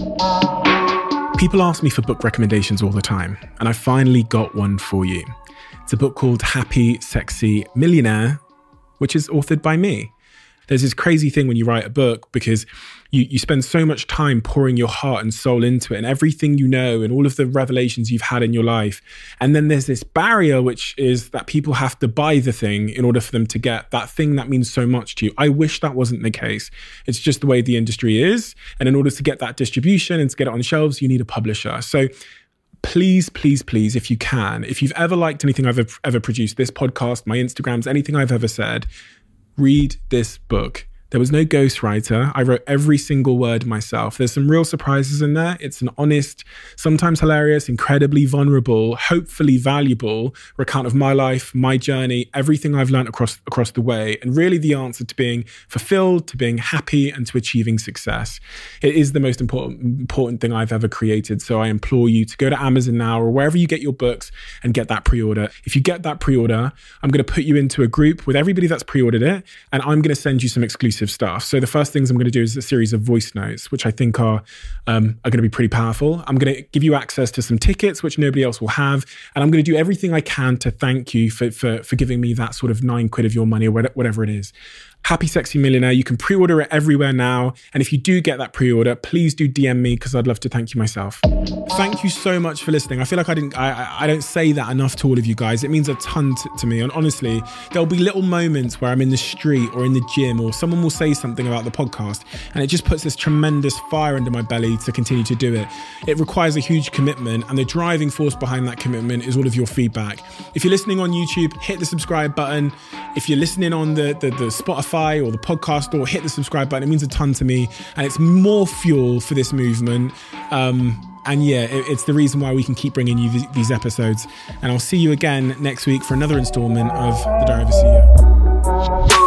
People ask me for book recommendations all the time, and I finally got one for you. It's a book called Happy, Sexy Millionaire, which is authored by me. There's this crazy thing when you write a book because you, you spend so much time pouring your heart and soul into it and everything you know and all of the revelations you've had in your life. And then there's this barrier, which is that people have to buy the thing in order for them to get that thing that means so much to you. I wish that wasn't the case. It's just the way the industry is. And in order to get that distribution and to get it on shelves, you need a publisher. So please, please, please, if you can, if you've ever liked anything I've ever, ever produced, this podcast, my Instagrams, anything I've ever said, read this book. There was no ghostwriter. I wrote every single word myself. There's some real surprises in there. It's an honest, sometimes hilarious, incredibly vulnerable, hopefully valuable recount of my life, my journey, everything I've learned across across the way, and really the answer to being fulfilled, to being happy, and to achieving success. It is the most important, important thing I've ever created. So I implore you to go to Amazon now or wherever you get your books and get that pre-order. If you get that pre-order, I'm going to put you into a group with everybody that's pre-ordered it, and I'm going to send you some exclusive stuff. So the first things I'm going to do is a series of voice notes, which I think are um, are going to be pretty powerful. I'm going to give you access to some tickets, which nobody else will have. And I'm going to do everything I can to thank you for, for, for giving me that sort of nine quid of your money or whatever it is. Happy Sexy Millionaire. You can pre-order it everywhere now. And if you do get that pre-order, please do D M me because I'd love to thank you myself. Thank you so much for listening. I feel like I didn't, I, I don't say that enough to all of you guys. It means a ton to, to me. And honestly, there'll be little moments where I'm in the street or in the gym or someone will say something about the podcast and it just puts this tremendous fire under my belly to continue to do it. It requires a huge commitment, and the driving force behind that commitment is all of your feedback. If you're listening on YouTube, hit the subscribe button. If you're listening on the, the, the Spotify or the podcast or hit the subscribe button. It means a ton to me and it's more fuel for this movement. Um, and yeah, it, it's the reason why we can keep bringing you th- these episodes. And I'll see you again next week for another installment of The Diary of a C E O.